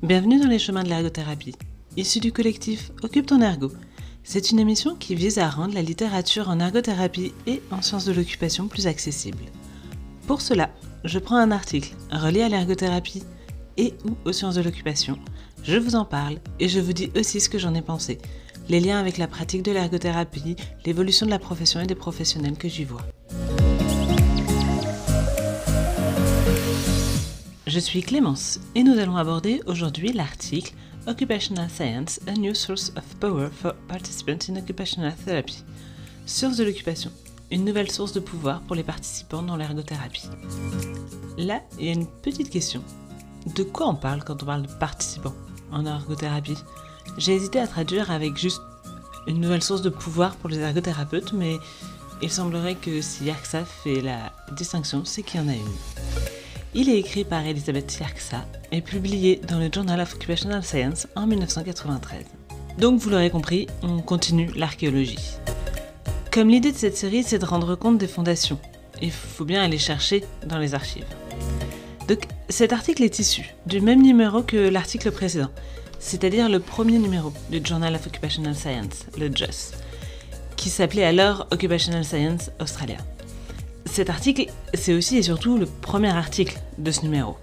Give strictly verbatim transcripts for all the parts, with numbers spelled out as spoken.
Bienvenue dans les chemins de l'ergothérapie, issue du collectif Occupe ton ergo. C'est une émission qui vise à rendre la littérature en ergothérapie et en sciences de l'occupation plus accessible. Pour cela, je prends un article relié à l'ergothérapie et ou aux sciences de l'occupation, je vous en parle et je vous dis aussi ce que j'en ai pensé, les liens avec la pratique de l'ergothérapie, l'évolution de la profession et des professionnels que j'y vois. Je suis Clémence et nous allons aborder aujourd'hui l'article Occupational Science, a new source of power for participants in occupational therapy. Sciences de l'occupation, une nouvelle source de pouvoir pour les participants dans l'ergothérapie. Là, il y a une petite question. De quoi on parle quand on parle de participants en ergothérapie? J'ai hésité à traduire avec juste une nouvelle source de pouvoir pour les ergothérapeutes, mais il semblerait que si Yerxa fait la distinction, c'est qu'il y en a une. Il est écrit par Elisabeth Yerxa et publié dans le Journal of Occupational Science en dix-neuf cent quatre-vingt-treize. Donc vous l'aurez compris, on continue l'archéologie. Comme l'idée de cette série, c'est de rendre compte des fondations, il faut bien aller chercher dans les archives. Donc cet article est issu du même numéro que l'article précédent, c'est-à-dire le premier numéro du Journal of Occupational Science, le J O S, qui s'appelait alors Occupational Science Australia. Cet article, c'est aussi et surtout le premier article de ce numéro.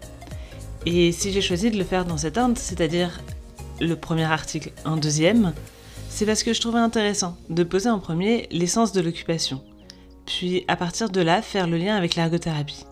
Et si j'ai choisi de le faire dans cet ordre, c'est-à-dire le premier article en deuxième, c'est parce que je trouvais intéressant de poser en premier l'essence de l'occupation, puis à partir de là, faire le lien avec l'ergothérapie.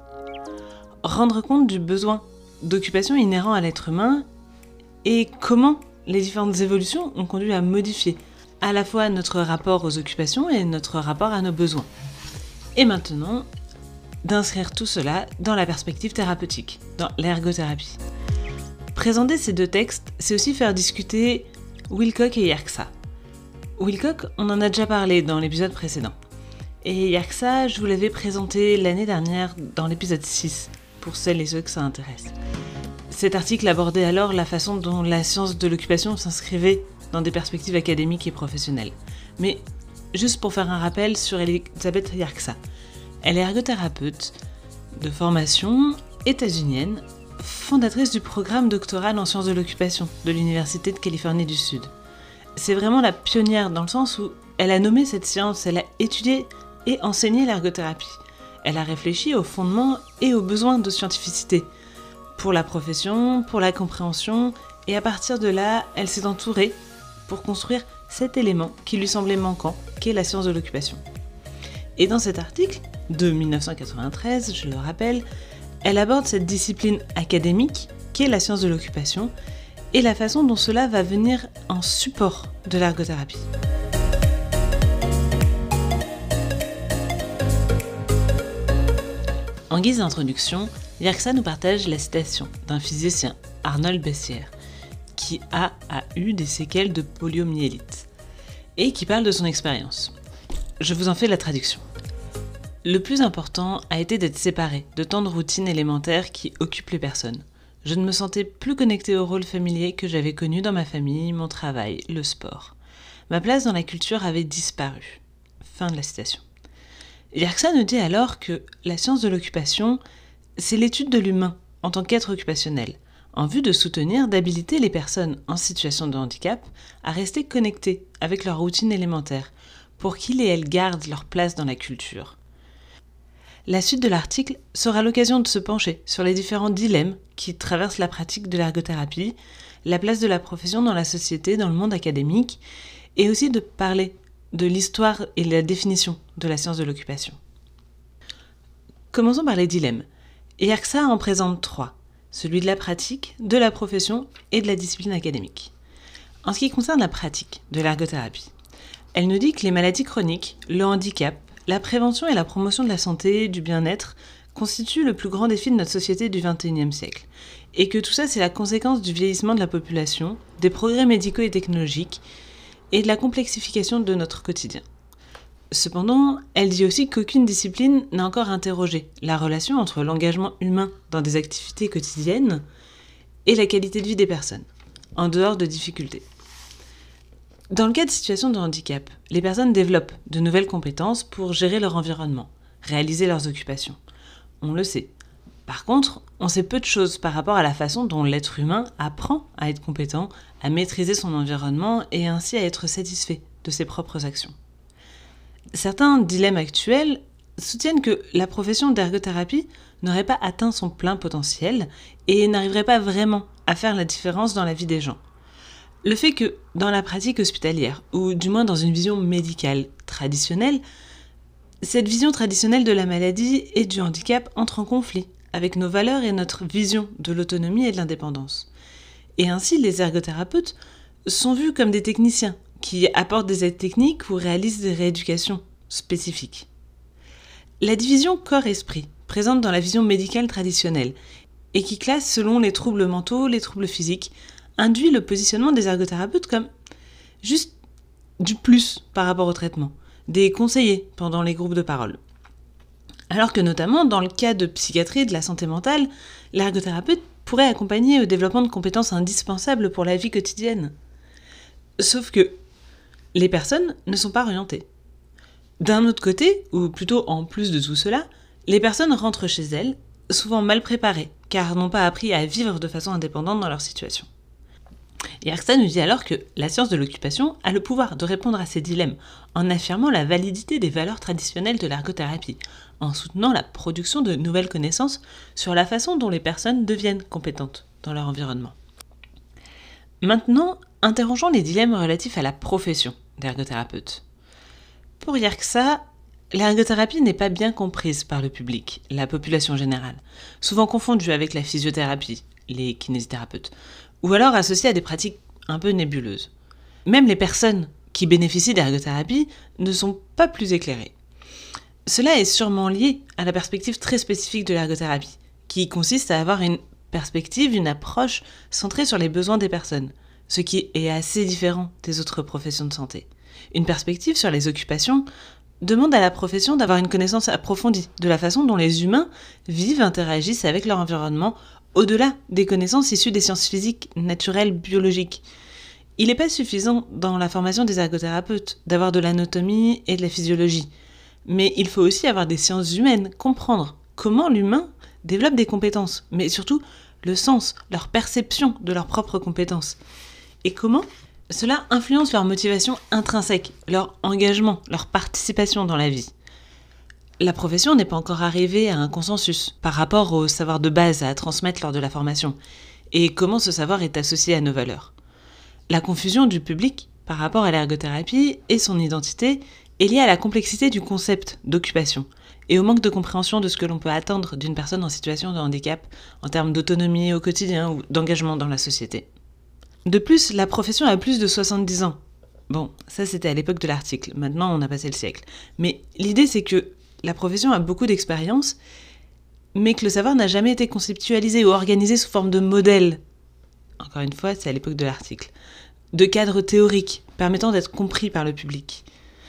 Rendre compte du besoin d'occupation inhérent à l'être humain et comment les différentes évolutions ont conduit à modifier à la fois notre rapport aux occupations et notre rapport à nos besoins. Et maintenant, d'inscrire tout cela dans la perspective thérapeutique, dans l'ergothérapie. Présenter ces deux textes, c'est aussi faire discuter Wilcock et Yerxa. Wilcock, on en a déjà parlé dans l'épisode précédent. Et Yerxa, je vous l'avais présenté l'année dernière dans l'épisode six, pour celles et ceux que ça intéresse. Cet article abordait alors la façon dont la science de l'occupation s'inscrivait dans des perspectives académiques et professionnelles. Mais juste pour faire un rappel sur Elisabeth Yerxa. Elle est ergothérapeute de formation états-unienne, fondatrice du programme doctoral en sciences de l'occupation de l'Université de Californie du Sud. C'est vraiment la pionnière dans le sens où elle a nommé cette science, elle a étudié et enseigné l'ergothérapie. Elle a réfléchi aux fondements et aux besoins de scientificité pour la profession, pour la compréhension, et à partir de là, elle s'est entourée pour construire cet élément qui lui semblait manquant, qu'est la science de l'occupation. Et dans cet article, de dix-neuf cent quatre-vingt-treize, je le rappelle, elle aborde cette discipline académique, qu'est la science de l'occupation, et la façon dont cela va venir en support de l'ergothérapie. En guise d'introduction, Yerxa nous partage la citation d'un physicien, Arnold Bessières, qui a, a eu des séquelles de poliomyélite, et qui parle de son expérience. Je vous en fais la traduction. Le plus important a été d'être séparé de tant de routines élémentaires qui occupent les personnes. Je ne me sentais plus connectée au rôle familier que j'avais connu dans ma famille, mon travail, le sport. Ma place dans la culture avait disparu. Fin de la citation. Yerxa nous dit alors que la science de l'occupation, c'est l'étude de l'humain en tant qu'être occupationnel, en vue de soutenir, d'habiliter les personnes en situation de handicap à rester connectées avec leur routine élémentaire, pour qu'ils et elles gardent leur place dans la culture. La suite de l'article sera l'occasion de se pencher sur les différents dilemmes qui traversent la pratique de l'ergothérapie, la place de la profession dans la société, dans le monde académique, et aussi de parler de l'histoire et de la définition de la science de l'occupation. Commençons par les dilemmes. Yerxa en présente trois. Celui de la pratique, de la profession et de la discipline académique. En ce qui concerne la pratique de l'ergothérapie, elle nous dit que les maladies chroniques, le handicap, la prévention et la promotion de la santé et du bien-être constituent le plus grand défi de notre société du vingt et unième siècle, et que tout ça c'est la conséquence du vieillissement de la population, des progrès médicaux et technologiques, et de la complexification de notre quotidien. Cependant, elle dit aussi qu'aucune discipline n'a encore interrogé la relation entre l'engagement humain dans des activités quotidiennes et la qualité de vie des personnes, en dehors de difficultés. Dans le cas de situations de handicap, les personnes développent de nouvelles compétences pour gérer leur environnement, réaliser leurs occupations. On le sait, Par contre, on sait peu de choses par rapport à la façon dont l'être humain apprend à être compétent, à maîtriser son environnement et ainsi à être satisfait de ses propres actions. Certains dilemmes actuels soutiennent que la profession d'ergothérapie n'aurait pas atteint son plein potentiel et n'arriverait pas vraiment à faire la différence dans la vie des gens. Le fait que, dans la pratique hospitalière, ou du moins dans une vision médicale traditionnelle, cette vision traditionnelle de la maladie et du handicap entre en conflit avec nos valeurs et notre vision de l'autonomie et de l'indépendance. Et ainsi, les ergothérapeutes sont vus comme des techniciens qui apportent des aides techniques ou réalisent des rééducations spécifiques. La division corps-esprit, présente dans la vision médicale traditionnelle, et qui classe selon les troubles mentaux, les troubles physiques, induit le positionnement des ergothérapeutes comme juste du plus par rapport au traitement, des conseillers pendant les groupes de parole. Alors que notamment, dans le cas de psychiatrie et de la santé mentale, l'ergothérapeute pourrait accompagner au développement de compétences indispensables pour la vie quotidienne. Sauf que les personnes ne sont pas orientées. D'un autre côté, ou plutôt en plus de tout cela, les personnes rentrent chez elles, souvent mal préparées, car n'ont pas appris à vivre de façon indépendante dans leur situation. Yerxa nous dit alors que la science de l'occupation a le pouvoir de répondre à ces dilemmes en affirmant la validité des valeurs traditionnelles de l'ergothérapie, en soutenant la production de nouvelles connaissances sur la façon dont les personnes deviennent compétentes dans leur environnement. Maintenant, interrogeons les dilemmes relatifs à la profession d'ergothérapeute. Pour Yerxa, l'ergothérapie n'est pas bien comprise par le public, la population générale, souvent confondue avec la physiothérapie, les kinésithérapeutes, ou alors associée à des pratiques un peu nébuleuses. Même les personnes qui bénéficient d'ergothérapie ne sont pas plus éclairées. Cela est sûrement lié à la perspective très spécifique de l'ergothérapie, qui consiste à avoir une perspective, une approche centrée sur les besoins des personnes, ce qui est assez différent des autres professions de santé. Une perspective sur les occupations demande à la profession d'avoir une connaissance approfondie de la façon dont les humains vivent, interagissent avec leur environnement, au-delà des connaissances issues des sciences physiques, naturelles, biologiques. Il n'est pas suffisant dans la formation des ergothérapeutes d'avoir de l'anatomie et de la physiologie, mais il faut aussi avoir des sciences humaines, comprendre comment l'humain développe des compétences, mais surtout le sens, leur perception de leurs propres compétences, et comment cela influence leur motivation intrinsèque, leur engagement, leur participation dans la vie. La profession n'est pas encore arrivée à un consensus par rapport au savoir de base à transmettre lors de la formation, et comment ce savoir est associé à nos valeurs. La confusion du public par rapport à l'ergothérapie et son identité est liée à la complexité du concept d'occupation, et au manque de compréhension de ce que l'on peut attendre d'une personne en situation de handicap en termes d'autonomie au quotidien ou d'engagement dans la société. De plus, la profession a plus de soixante-dix ans. Bon, ça c'était à l'époque de l'article, maintenant on a passé le siècle. Mais l'idée c'est que la profession a beaucoup d'expérience, mais que le savoir n'a jamais été conceptualisé ou organisé sous forme de modèle. Encore une fois, c'est à l'époque de l'article. De cadre théorique, permettant d'être compris par le public.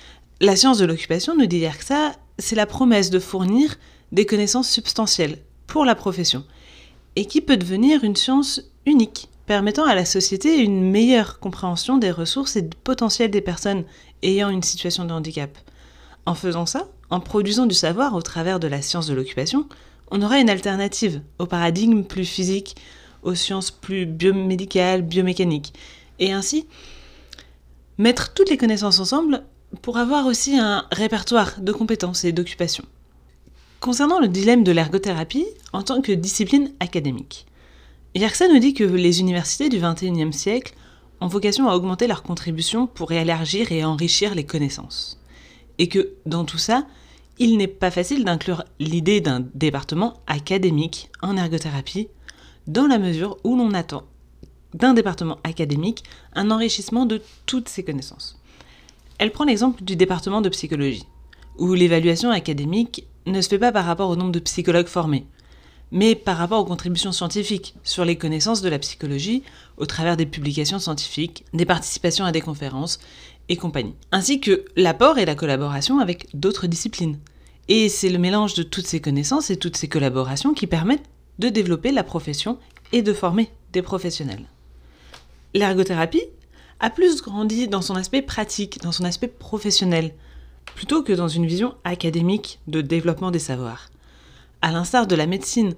La science de l'occupation, nous dit Yerxa, c'est la promesse de fournir des connaissances substantielles pour la profession, et qui peut devenir une science unique, permettant à la société une meilleure compréhension des ressources et du potentiel des personnes ayant une situation de handicap. En faisant ça, en produisant du savoir au travers de la science de l'occupation, on aura une alternative au paradigme plus physique, aux sciences plus biomédicales, biomécaniques, et ainsi mettre toutes les connaissances ensemble pour avoir aussi un répertoire de compétences et d'occupations. Concernant le dilemme de l'ergothérapie en tant que discipline académique, Yerxa nous dit que les universités du vingt et unième siècle ont vocation à augmenter leur contribution pour élargir et enrichir les connaissances. Et que, dans tout ça, il n'est pas facile d'inclure l'idée d'un département académique en ergothérapie, dans la mesure où l'on attend d'un département académique un enrichissement de toutes ces connaissances. Elle prend l'exemple du département de psychologie, où l'évaluation académique ne se fait pas par rapport au nombre de psychologues formés, mais par rapport aux contributions scientifiques sur les connaissances de la psychologie au travers des publications scientifiques, des participations à des conférences et compagnie, ainsi que l'apport et la collaboration avec d'autres disciplines. Et c'est le mélange de toutes ces connaissances et toutes ces collaborations qui permettent de développer la profession et de former des professionnels. L'ergothérapie a plus grandi dans son aspect pratique, dans son aspect professionnel, plutôt que dans une vision académique de développement des savoirs. À l'instar de la médecine,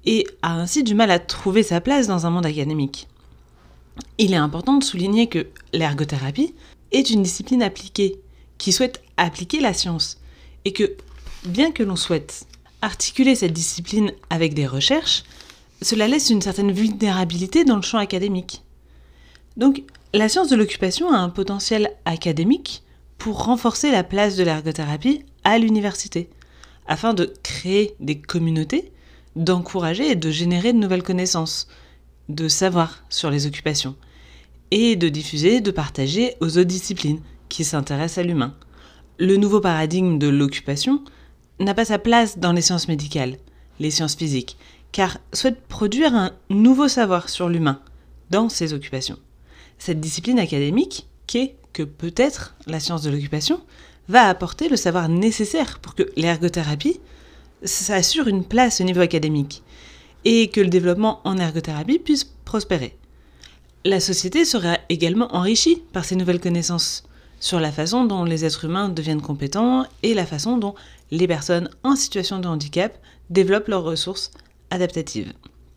et a ainsi du mal à trouver sa place dans un monde académique. Il est important de souligner que l'ergothérapie est une discipline appliquée, qui souhaite appliquer la science, et que, bien que l'on souhaite articuler cette discipline avec des recherches, cela laisse une certaine vulnérabilité dans le champ académique. Donc, la science de l'occupation a un potentiel académique pour renforcer la place de l'ergothérapie à l'université, afin de créer des communautés, d'encourager et de générer de nouvelles connaissances, de savoir sur les occupations, et de diffuser, de partager aux autres disciplines qui s'intéressent à l'humain. Le nouveau paradigme de l'occupation n'a pas sa place dans les sciences médicales, les sciences physiques, car souhaite produire un nouveau savoir sur l'humain dans ces occupations. Cette discipline académique, qu'est que peut-être la science de l'occupation, va apporter le savoir nécessaire pour que l'ergothérapie s'assure une place au niveau académique et que le développement en ergothérapie puisse prospérer. La société sera également enrichie par ces nouvelles connaissances sur la façon dont les êtres humains deviennent compétents et la façon dont les personnes en situation de handicap développent leurs ressources adaptatives.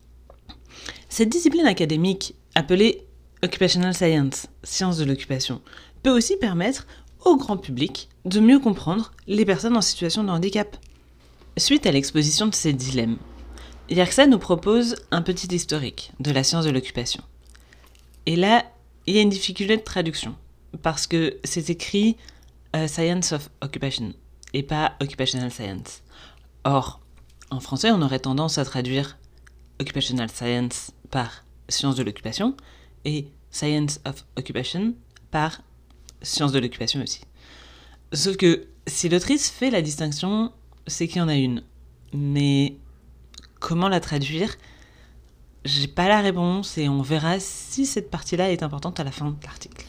Cette discipline académique, appelée Occupational Science, science de l'occupation, peut aussi permettre au grand public de mieux comprendre les personnes en situation de handicap. Suite à l'exposition de ces dilemmes, YARCSA nous propose un petit historique de la science de l'occupation. Et là, il y a une difficulté de traduction, parce que c'est écrit uh, Science of Occupation, et pas Occupational Science. Or, en français, on aurait tendance à traduire Occupational Science par science de l'occupation, et Science of Occupation par science de l'occupation aussi. Sauf que si l'autrice fait la distinction, c'est qu'il y en a une. Mais comment la traduire ? J'ai pas la réponse et on verra si cette partie-là est importante à la fin de l'article.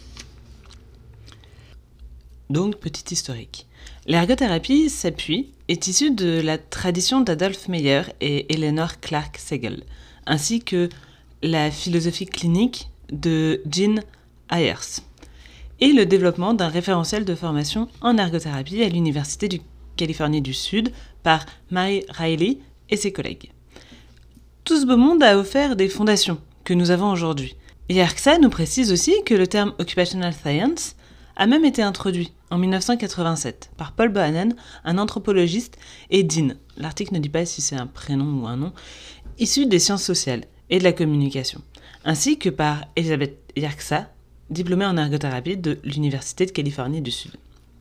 Donc, petit historique. L'ergothérapie s'appuie, est issue de la tradition d'Adolf Meyer et Eleanor Clark Segel, ainsi que la philosophie clinique de Jean Ayers, et le développement d'un référentiel de formation en ergothérapie à l'Université de Californie du Sud par Mary Riley et ses collègues. Tout ce beau monde a offert des fondations que nous avons aujourd'hui. YARCSA nous précise aussi que le terme Occupational Science a même été introduit en mille neuf cent quatre-vingt-sept par Paul Bohannon, un anthropologiste, et Dean, l'article ne dit pas si c'est un prénom ou un nom, issu des sciences sociales et de la communication, ainsi que par Elizabeth YARCSA, diplômée en ergothérapie de l'Université de Californie du Sud.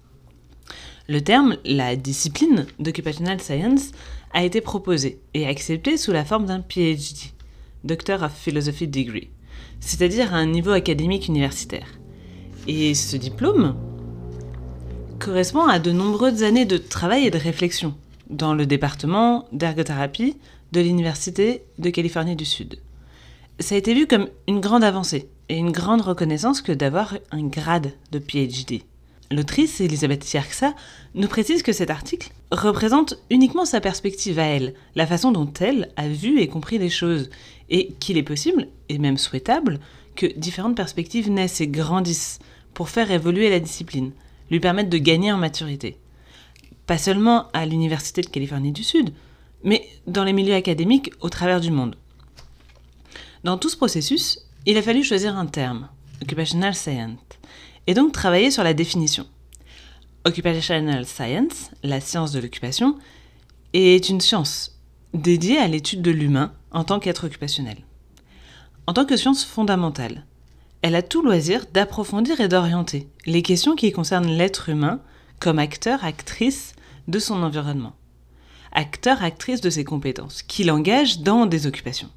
Le terme, la discipline d'Occupational Science, a été proposé et accepté sous la forme d'un P H D, Doctor of Philosophy Degree, c'est-à-dire à un niveau académique universitaire. Et ce diplôme correspond à de nombreuses années de travail et de réflexion dans le département d'ergothérapie de l'Université de Californie du Sud. Ça a été vu comme une grande avancée et une grande reconnaissance que d'avoir un grade de P H D. L'autrice, Elizabeth YARCSA, nous précise que cet article représente uniquement sa perspective à elle, la façon dont elle a vu et compris les choses, et qu'il est possible, et même souhaitable, que différentes perspectives naissent et grandissent pour faire évoluer la discipline, lui permettre de gagner en maturité. Pas seulement à l'Université de Californie du Sud, mais dans les milieux académiques au travers du monde. Dans tout ce processus, il a fallu choisir un terme, Occupational Science, et donc travailler sur la définition. Occupational Science, la science de l'occupation, est une science dédiée à l'étude de l'humain en tant qu'être occupationnel. En tant que science fondamentale, elle a tout loisir d'approfondir et d'orienter les questions qui concernent l'être humain comme acteur, actrice de son environnement, acteur, actrice de ses compétences, qui l'engage dans des occupations.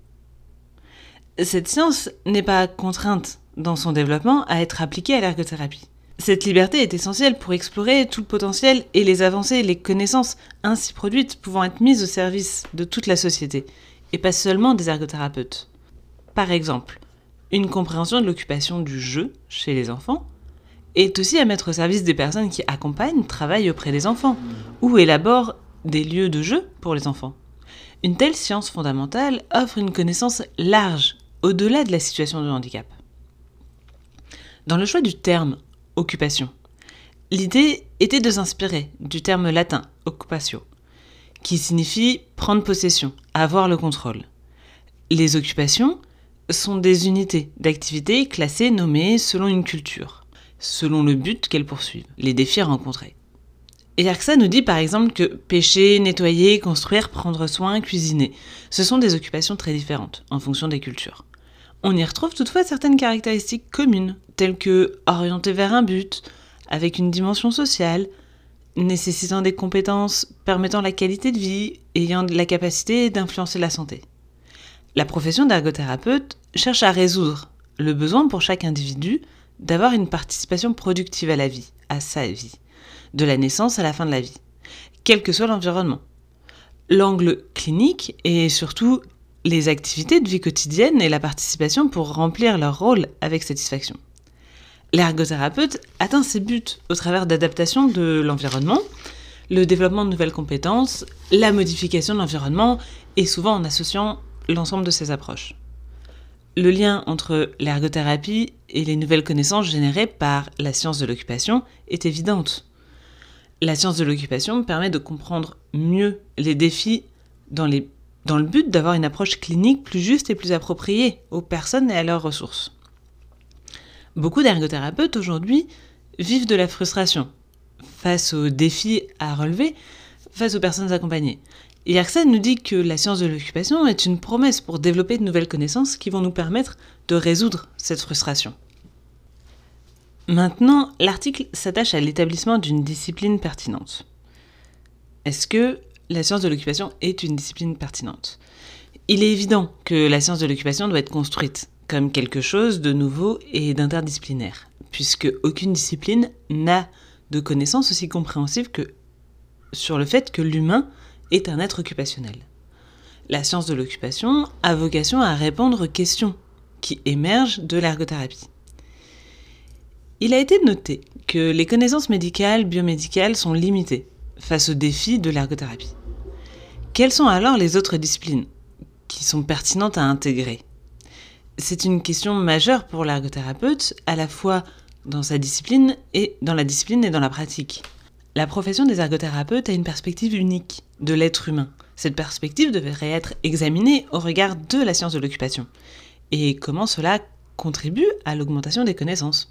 Cette science n'est pas contrainte dans son développement à être appliquée à l'ergothérapie. Cette liberté est essentielle pour explorer tout le potentiel et les avancées et les connaissances ainsi produites pouvant être mises au service de toute la société, et pas seulement des ergothérapeutes. Par exemple, une compréhension de l'occupation du jeu chez les enfants est aussi à mettre au service des personnes qui accompagnent, travaillent auprès des enfants, ou élaborent des lieux de jeu pour les enfants. Une telle science fondamentale offre une connaissance large, au-delà de la situation de handicap. Dans le choix du terme « occupation », l'idée était de s'inspirer du terme latin « occupatio », qui signifie prendre possession, avoir le contrôle. Les occupations sont des unités d'activité classées, nommées selon une culture, selon le but qu'elles poursuivent, les défis rencontrés. Et Yerxa nous dit par exemple que pêcher, nettoyer, construire, prendre soin, cuisiner, ce sont des occupations très différentes en fonction des cultures. On y retrouve toutefois certaines caractéristiques communes, telles que orienter vers un but, avec une dimension sociale, nécessitant des compétences permettant la qualité de vie, ayant la capacité d'influencer la santé. La profession d'ergothérapeute cherche à résoudre le besoin pour chaque individu d'avoir une participation productive à la vie, à sa vie, de la naissance à la fin de la vie, quel que soit l'environnement. L'angle clinique et surtout les activités de vie quotidienne et la participation pour remplir leur rôle avec satisfaction. L'ergothérapeute atteint ses buts au travers d'adaptation de l'environnement, le développement de nouvelles compétences, la modification de l'environnement et souvent en associant l'ensemble de ces approches. Le lien entre l'ergothérapie et les nouvelles connaissances générées par la science de l'occupation est évidente. La science de l'occupation permet de comprendre mieux les défis dans, les, dans le but d'avoir une approche clinique plus juste et plus appropriée aux personnes et à leurs ressources. Beaucoup d'ergothérapeutes aujourd'hui vivent de la frustration face aux défis à relever, face aux personnes accompagnées. Et Yerxa nous dit que la science de l'occupation est une promesse pour développer de nouvelles connaissances qui vont nous permettre de résoudre cette frustration. Maintenant, l'article s'attache à l'établissement d'une discipline pertinente. Est-ce que la science de l'occupation est une discipline pertinente ? Il est évident que la science de l'occupation doit être construite comme quelque chose de nouveau et d'interdisciplinaire, puisque aucune discipline n'a de connaissances aussi compréhensives que sur le fait que l'humain est un être occupationnel. La science de l'occupation a vocation à répondre aux questions qui émergent de l'ergothérapie. Il a été noté que les connaissances médicales, biomédicales sont limitées face aux défis de l'ergothérapie. Quelles sont alors les autres disciplines qui sont pertinentes à intégrer ? C'est une question majeure pour l'ergothérapeute, à la fois dans sa discipline et dans la discipline et dans la pratique. La profession des ergothérapeutes a une perspective unique de l'être humain. Cette perspective devrait être examinée au regard de la science de l'occupation et comment cela contribue à l'augmentation des connaissances.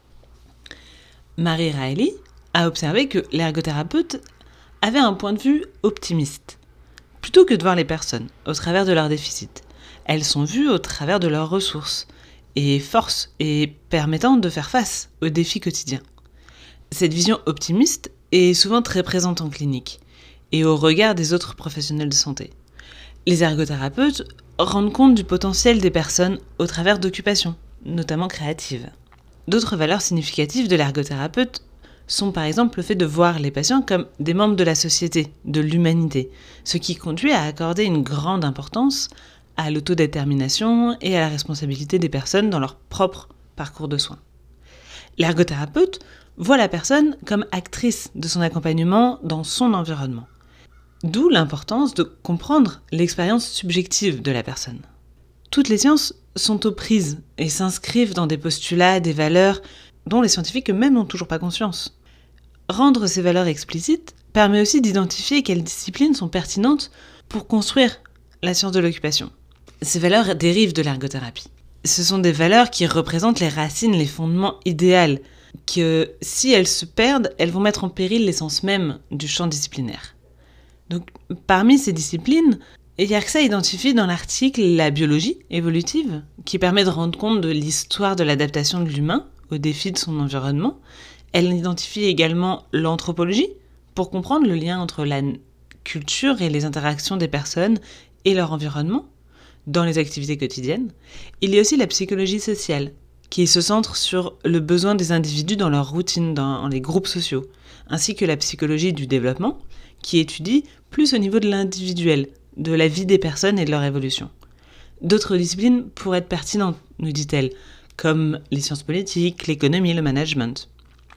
Mary Reilly a observé que l'ergothérapeute avait un point de vue optimiste. Plutôt que de voir les personnes au travers de leurs déficits, elles sont vues au travers de leurs ressources et forces et permettant de faire face aux défis quotidiens. Cette vision optimiste est souvent très présente en clinique et au regard des autres professionnels de santé. Les ergothérapeutes rendent compte du potentiel des personnes au travers d'occupations, notamment créatives. D'autres valeurs significatives de l'ergothérapeute sont par exemple le fait de voir les patients comme des membres de la société, de l'humanité, ce qui conduit à accorder une grande importance à l'autodétermination et à la responsabilité des personnes dans leur propre parcours de soins. L'ergothérapeute voit la personne comme actrice de son accompagnement dans son environnement. D'où l'importance de comprendre l'expérience subjective de la personne. Toutes les sciences sont aux prises et s'inscrivent dans des postulats, des valeurs dont les scientifiques eux-mêmes n'ont toujours pas conscience. Rendre ces valeurs explicites permet aussi d'identifier quelles disciplines sont pertinentes pour construire la science de l'occupation. Ces valeurs dérivent de l'ergothérapie. Ce sont des valeurs qui représentent les racines, les fondements idéaux, que si elles se perdent, elles vont mettre en péril l'essence même du champ disciplinaire. Donc, parmi ces disciplines, Yerxa identifie dans l'article la biologie évolutive, qui permet de rendre compte de l'histoire de l'adaptation de l'humain aux défis de son environnement. Elle identifie également l'anthropologie, pour comprendre le lien entre la culture et les interactions des personnes et leur environnement dans les activités quotidiennes. Il y a aussi la psychologie sociale, qui se centre sur le besoin des individus dans leur routine, dans les groupes sociaux, ainsi que la psychologie du développement, qui étudie plus au niveau de l'individuel, de la vie des personnes et de leur évolution. D'autres disciplines pourraient être pertinentes, nous dit-elle, comme les sciences politiques, l'économie, le management.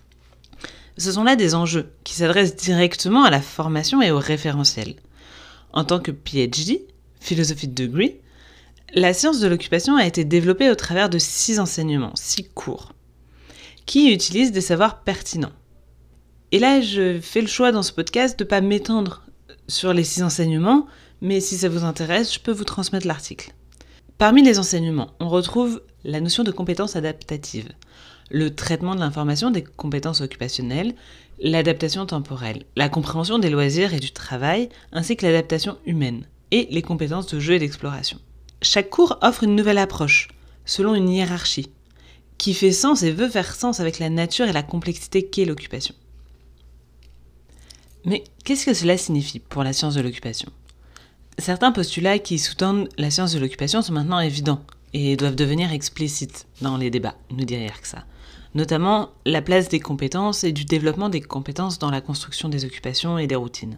Ce sont là des enjeux qui s'adressent directement à la formation et au référentiel. En tant que P H D, Philosophy Degree, la science de l'occupation a été développée au travers de six enseignements, six cours, qui utilisent des savoirs pertinents. Et là, je fais le choix dans ce podcast de ne pas m'étendre sur les six enseignements, mais si ça vous intéresse, je peux vous transmettre l'article. Parmi les enseignements, on retrouve la notion de compétences adaptatives, le traitement de l'information des compétences occupationnelles, l'adaptation temporelle, la compréhension des loisirs et du travail, ainsi que l'adaptation humaine, et les compétences de jeu et d'exploration. Chaque cours offre une nouvelle approche, selon une hiérarchie, qui fait sens et veut faire sens avec la nature et la complexité qu'est l'occupation. Mais qu'est-ce que cela signifie pour la science de l'occupation ? Certains postulats qui sous-tendent la science de l'occupation sont maintenant évidents et doivent devenir explicites dans les débats, nous dit Yerxa. Notamment la place des compétences et du développement des compétences dans la construction des occupations et des routines.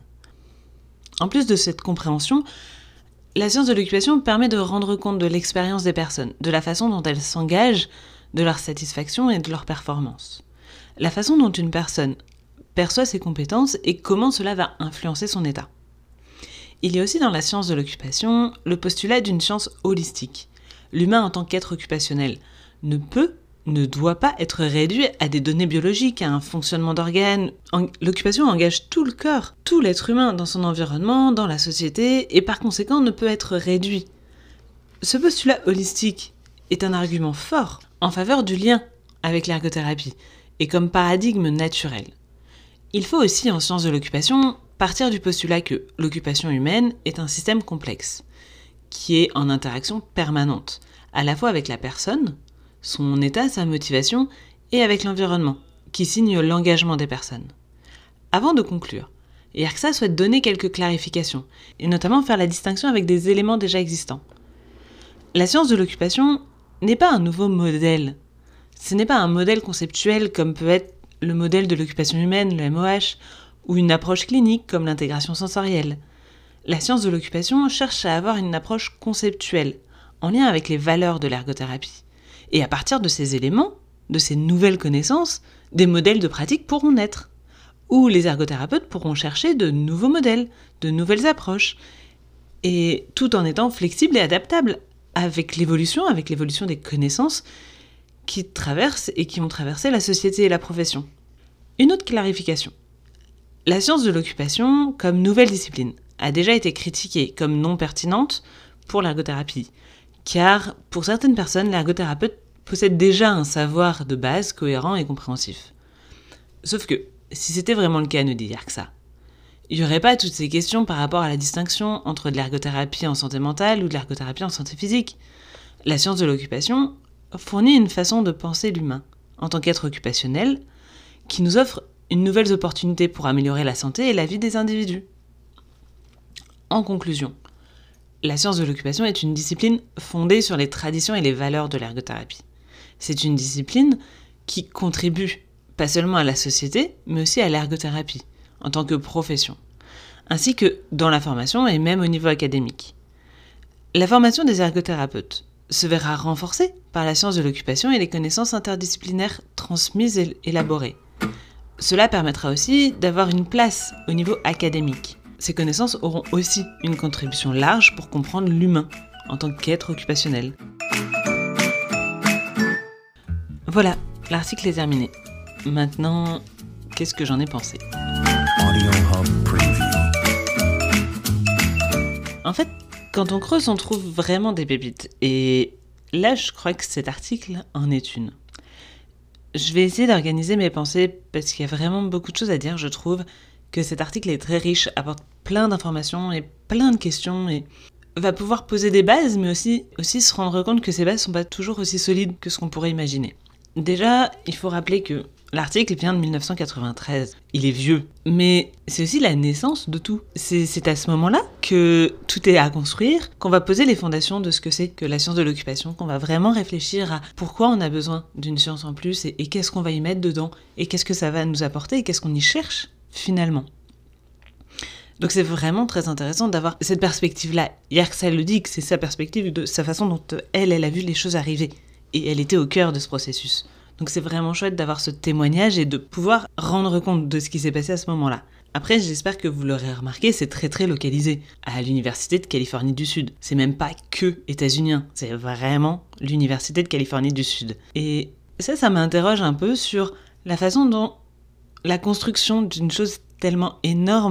En plus de cette compréhension, la science de l'occupation permet de rendre compte de l'expérience des personnes, de la façon dont elles s'engagent, de leur satisfaction et de leur performance. La façon dont une personne perçoit ses compétences et comment cela va influencer son état. Il y a aussi dans la science de l'occupation le postulat d'une science holistique. L'humain en tant qu'être occupationnel ne peut, ne doit pas être réduit à des données biologiques, à un fonctionnement d'organes. L'occupation engage tout le corps, tout l'être humain dans son environnement, dans la société, et par conséquent ne peut être réduit. Ce postulat holistique est un argument fort en faveur du lien avec l'ergothérapie, et comme paradigme naturel. Il faut aussi, en sciences de l'occupation, partir du postulat que l'occupation humaine est un système complexe, qui est en interaction permanente, à la fois avec la personne, son état, sa motivation, et avec l'environnement, qui signe l'engagement des personnes. Avant de conclure, Yerxa souhaite donner quelques clarifications, et notamment faire la distinction avec des éléments déjà existants. La science de l'occupation n'est pas un nouveau modèle. Ce n'est pas un modèle conceptuel comme peut être le modèle de l'occupation humaine, le M O H, ou une approche clinique comme l'intégration sensorielle. La science de l'occupation cherche à avoir une approche conceptuelle, en lien avec les valeurs de l'ergothérapie. Et à partir de ces éléments, de ces nouvelles connaissances, des modèles de pratique pourront naître, où les ergothérapeutes pourront chercher de nouveaux modèles, de nouvelles approches, et tout en étant flexibles et adaptables avec l'évolution, avec l'évolution des connaissances qui traversent et qui ont traversé la société et la profession. Une autre clarification. La science de l'occupation, comme nouvelle discipline, a déjà été critiquée comme non pertinente pour l'ergothérapie, car pour certaines personnes, l'ergothérapeute possède déjà un savoir de base cohérent et compréhensif. Sauf que, si c'était vraiment le cas, nous dit Yerxa, il n'y aurait pas toutes ces questions par rapport à la distinction entre de l'ergothérapie en santé mentale ou de l'ergothérapie en santé physique. La science de l'occupation fournit une façon de penser l'humain, en tant qu'être occupationnel, qui nous offre une nouvelle opportunité pour améliorer la santé et la vie des individus. En conclusion, la science de l'occupation est une discipline fondée sur les traditions et les valeurs de l'ergothérapie. C'est une discipline qui contribue pas seulement à la société, mais aussi à l'ergothérapie, en tant que profession, ainsi que dans la formation et même au niveau académique. La formation des ergothérapeutes se verra renforcée par la science de l'occupation et les connaissances interdisciplinaires transmises et élaborées. Cela permettra aussi d'avoir une place au niveau académique. Ces connaissances auront aussi une contribution large pour comprendre l'humain en tant qu'être occupationnel. Voilà, l'article est terminé. Maintenant, qu'est-ce que j'en ai pensé ? En fait, quand on creuse, on trouve vraiment des pépites. Et là, je crois que cet article en est une. Je vais essayer d'organiser mes pensées parce qu'il y a vraiment beaucoup de choses à dire. Je trouve que cet article est très riche, apporte plein d'informations et plein de questions et va pouvoir poser des bases, mais aussi, aussi se rendre compte que ces bases ne sont pas toujours aussi solides que ce qu'on pourrait imaginer. Déjà, il faut rappeler que l'article vient de dix-neuf cent quatre-vingt-treize. Il est vieux, mais c'est aussi la naissance de tout. C'est, c'est à ce moment-là que tout est à construire, qu'on va poser les fondations de ce que c'est que la science de l'occupation, qu'on va vraiment réfléchir à pourquoi on a besoin d'une science en plus et, et qu'est-ce qu'on va y mettre dedans, et qu'est-ce que ça va nous apporter, et qu'est-ce qu'on y cherche finalement. Donc c'est vraiment très intéressant d'avoir cette perspective-là. Yerxa le dit que c'est sa perspective, de sa façon dont elle, elle a vu les choses arriver. Et elle était au cœur de ce processus. Donc c'est vraiment chouette d'avoir ce témoignage et de pouvoir rendre compte de ce qui s'est passé à ce moment-là. Après, j'espère que vous l'aurez remarqué, c'est très très localisé à l'Université de Californie du Sud. C'est même pas que états-unien, c'est vraiment l'Université de Californie du Sud. Et ça, ça m'interroge un peu sur la façon dont la construction d'une chose tellement énorme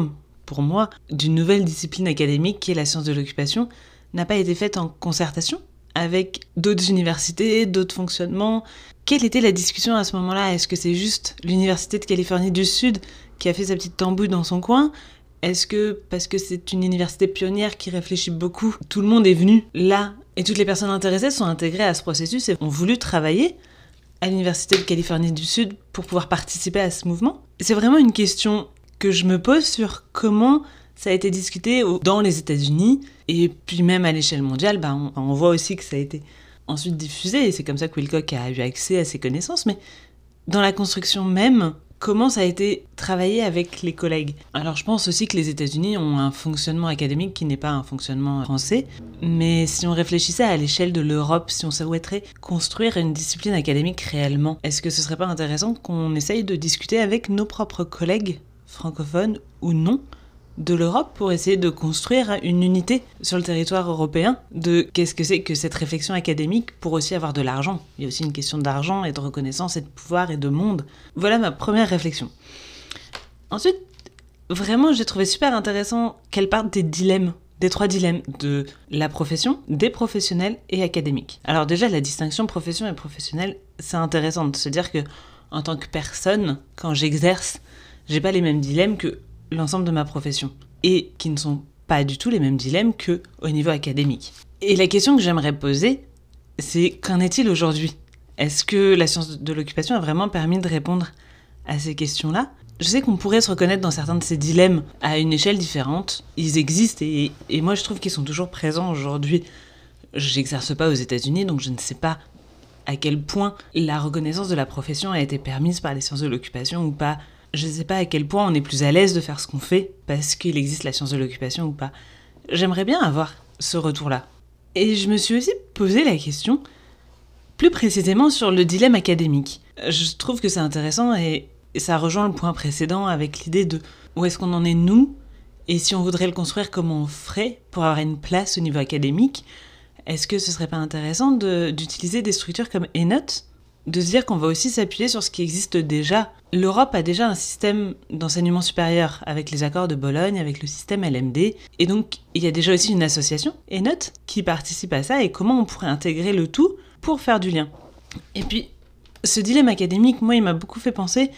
pour moi, d'une nouvelle discipline académique qui est la science de l'occupation n'a pas été faite en concertation avec d'autres universités, d'autres fonctionnements. Quelle était la discussion à ce moment-là? Est-ce que c'est juste l'Université de Californie du Sud qui a fait sa petite tambouille dans son coin? Est-ce que, parce que c'est une université pionnière qui réfléchit beaucoup, tout le monde est venu là et toutes les personnes intéressées sont intégrées à ce processus et ont voulu travailler à l'Université de Californie du Sud pour pouvoir participer à ce mouvement? C'est vraiment une question que je me pose sur comment ça a été discuté dans les États-Unis et puis même à l'échelle mondiale. Bah on, on voit aussi que ça a été ensuite diffusé et c'est comme ça que Wilcock a eu accès à ces connaissances. Mais dans la construction même, comment ça a été travaillé avec les collègues? Alors je pense aussi que les États-Unis ont un fonctionnement académique qui n'est pas un fonctionnement français, mais si on réfléchissait à l'échelle de l'Europe, si on souhaiterait construire une discipline académique réellement, est-ce que ce serait pas intéressant qu'on essaye de discuter avec nos propres collègues francophones ou non de l'Europe pour essayer de construire une unité sur le territoire européen de qu'est-ce que c'est que cette réflexion académique pour aussi avoir de l'argent. Il y a aussi une question d'argent et de reconnaissance et de pouvoir et de monde. Voilà ma première réflexion. Ensuite, vraiment, j'ai trouvé super intéressant qu'elle parle des dilemmes, des trois dilemmes de la profession, des professionnels et académiques. Alors déjà, la distinction profession et professionnel, c'est intéressant de se dire que en tant que personne, quand j'exerce, j'ai pas les mêmes dilemmes que l'ensemble de ma profession, et qui ne sont pas du tout les mêmes dilemmes qu'au niveau académique. Et la question que j'aimerais poser, c'est qu'en est-il aujourd'hui? Est-ce que la science de l'occupation a vraiment permis de répondre à ces questions-là? Je sais qu'on pourrait se reconnaître dans certains de ces dilemmes à une échelle différente. Ils existent, et, et moi je trouve qu'ils sont toujours présents aujourd'hui. J'exerce pas aux États-Unis, donc je ne sais pas à quel point la reconnaissance de la profession a été permise par les sciences de l'occupation ou pas. Je ne sais pas à quel point on est plus à l'aise de faire ce qu'on fait parce qu'il existe la science de l'occupation ou pas. J'aimerais bien avoir ce retour-là. Et je me suis aussi posé la question, plus précisément sur le dilemme académique. Je trouve que c'est intéressant et ça rejoint le point précédent avec l'idée de où est-ce qu'on en est nous et si on voudrait le construire, comment on ferait pour avoir une place au niveau académique. Est-ce que ce serait pas intéressant de, d'utiliser des structures comme eNote, de se dire qu'on va aussi s'appuyer sur ce qui existe déjà? L'Europe a déjà un système d'enseignement supérieur avec les accords de Bologne, avec le système L M D, et donc il y a déjà aussi une association, eNote, qui participe à ça, et comment on pourrait intégrer le tout pour faire du lien. Et puis, ce dilemme académique, moi, il m'a beaucoup fait penser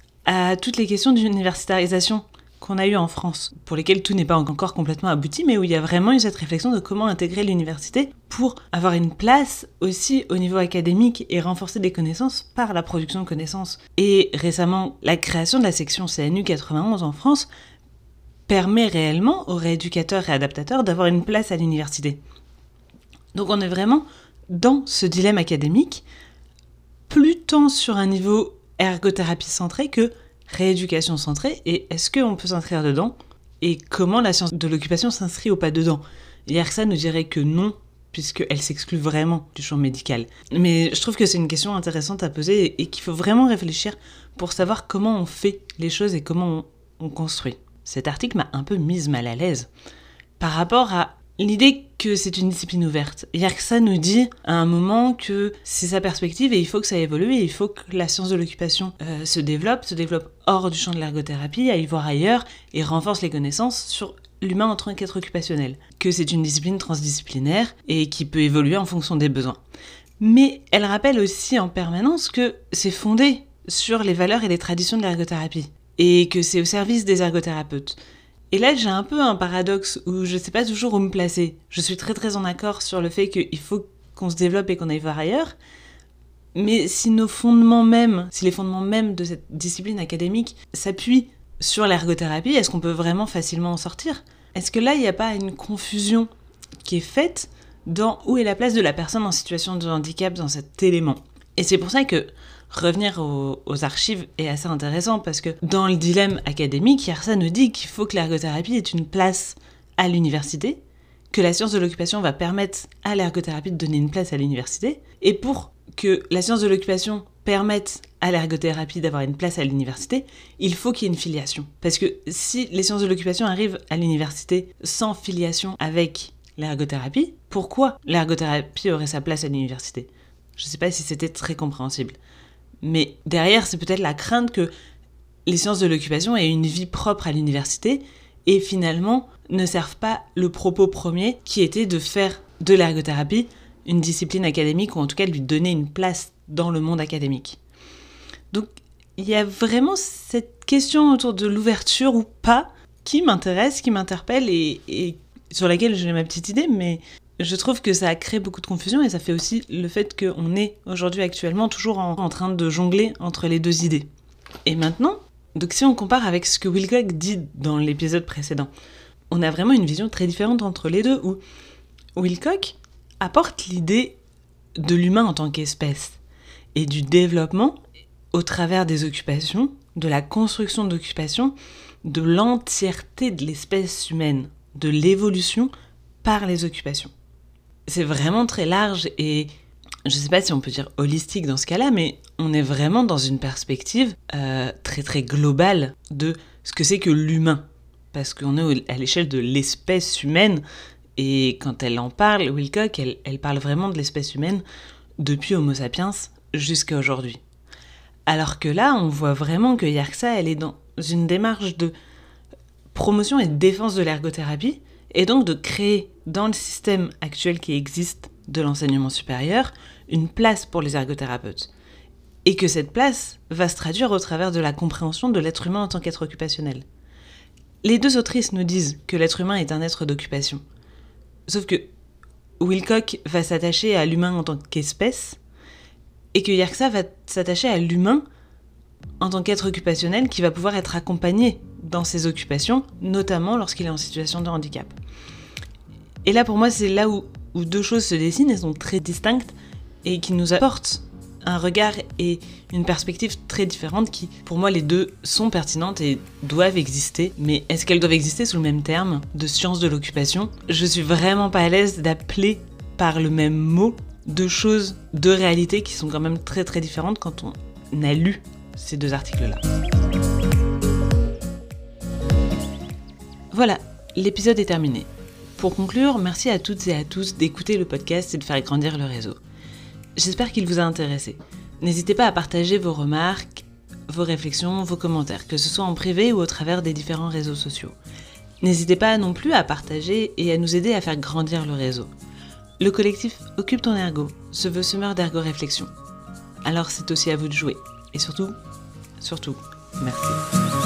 à toutes les questions d'universitarisation qu'on a eues en France, pour lesquelles tout n'est pas encore complètement abouti, mais où il y a vraiment eu cette réflexion de comment intégrer l'université pour avoir une place aussi au niveau académique et renforcer des connaissances par la production de connaissances. Et récemment, la création de la section C N U quatre-vingt-onze en France permet réellement aux rééducateurs et adaptateurs d'avoir une place à l'université. Donc on est vraiment dans ce dilemme académique, plus tant sur un niveau ergothérapie centré que rééducation centrée, et est-ce qu'on peut s'inscrire dedans? Et comment la science de l'occupation s'inscrit ou pas dedans? Yerxa nous dirait que non, puisqu'elle s'exclut vraiment du champ médical. Mais je trouve que c'est une question intéressante à poser et qu'il faut vraiment réfléchir pour savoir comment on fait les choses et comment on, on construit. Cet article m'a un peu mise mal à l'aise par rapport à l'idée que c'est une discipline ouverte. Yerxa nous dit à un moment que c'est sa perspective et il faut que ça évolue et il faut que la science de l'occupation euh, se développe, se développe hors du champ de l'ergothérapie, aille voir ailleurs et renforce les connaissances sur l'humain en tant qu'être occupationnel. Que c'est une discipline transdisciplinaire et qui peut évoluer en fonction des besoins. Mais elle rappelle aussi en permanence que c'est fondé sur les valeurs et les traditions de l'ergothérapie et que c'est au service des ergothérapeutes. Et là, j'ai un peu un paradoxe où je sais pas toujours où me placer. Je suis très très en accord sur le fait qu'il faut qu'on se développe et qu'on aille voir ailleurs. Mais si nos fondements même, si les fondements même de cette discipline académique s'appuient sur l'ergothérapie, est-ce qu'on peut vraiment facilement en sortir? Est-ce que là, il n'y a pas une confusion qui est faite dans où est la place de la personne en situation de handicap dans cet élément? Et c'est pour ça que revenir aux, aux archives est assez intéressant, parce que dans le dilemme académique, Yerxa nous dit qu'il faut que l'ergothérapie ait une place à l'université, que la science de l'occupation va permettre à l'ergothérapie de donner une place à l'université, et pour que la science de l'occupation permette à l'ergothérapie d'avoir une place à l'université, il faut qu'il y ait une filiation. Parce que si les sciences de l'occupation arrivent à l'université sans filiation avec l'ergothérapie, pourquoi l'ergothérapie aurait sa place à l'université? Je ne sais pas si c'était très compréhensible. Mais derrière, c'est peut-être la crainte que les sciences de l'occupation aient une vie propre à l'université et finalement ne servent pas le propos premier qui était de faire de l'ergothérapie une discipline académique ou en tout cas de lui donner une place dans le monde académique. Donc il y a vraiment cette question autour de l'ouverture ou pas qui m'intéresse, qui m'interpelle et, et sur laquelle j'ai ma petite idée, mais je trouve que ça a créé beaucoup de confusion et ça fait aussi le fait qu'on est aujourd'hui actuellement toujours en, en train de jongler entre les deux idées. Et maintenant, donc si on compare avec ce que Wilcock dit dans l'épisode précédent, on a vraiment une vision très différente entre les deux où Wilcock apporte l'idée de l'humain en tant qu'espèce et du développement au travers des occupations, de la construction d'occupations, de l'entièreté de l'espèce humaine, de l'évolution par les occupations. C'est vraiment très large et je ne sais pas si on peut dire holistique dans ce cas-là, mais on est vraiment dans une perspective euh, très très globale de ce que c'est que l'humain. Parce qu'on est à l'échelle de l'espèce humaine et quand elle en parle, Wilcock, elle, elle parle vraiment de l'espèce humaine depuis Homo sapiens jusqu'à aujourd'hui. Alors que là, on voit vraiment que Yerxa, elle est dans une démarche de promotion et de défense de l'ergothérapie et donc de créer dans le système actuel qui existe de l'enseignement supérieur une place pour les ergothérapeutes. Et que cette place va se traduire au travers de la compréhension de l'être humain en tant qu'être occupationnel. Les deux autrices nous disent que l'être humain est un être d'occupation. Sauf que Wilcock va s'attacher à l'humain en tant qu'espèce et que Yerxa va s'attacher à l'humain en tant qu'être occupationnel qui va pouvoir être accompagné dans ses occupations, notamment lorsqu'il est en situation de handicap. Et là, pour moi, c'est là où, où deux choses se dessinent et sont très distinctes et qui nous apportent un regard et une perspective très différentes qui, pour moi, les deux sont pertinentes et doivent exister. Mais est-ce qu'elles doivent exister sous le même terme de science de l'occupation ? Je suis vraiment pas à l'aise d'appeler par le même mot deux choses, deux réalités qui sont quand même très très différentes quand on a lu ces deux articles-là. Voilà, l'épisode est terminé. Pour conclure, merci à toutes et à tous d'écouter le podcast et de faire grandir le réseau. J'espère qu'il vous a intéressé. N'hésitez pas à partager vos remarques, vos réflexions, vos commentaires, que ce soit en privé ou au travers des différents réseaux sociaux. N'hésitez pas non plus à partager et à nous aider à faire grandir le réseau. Le collectif Occupe ton ergo se veut semeur d'ergo-réflexion. Alors c'est aussi à vous de jouer. Et surtout, surtout, merci.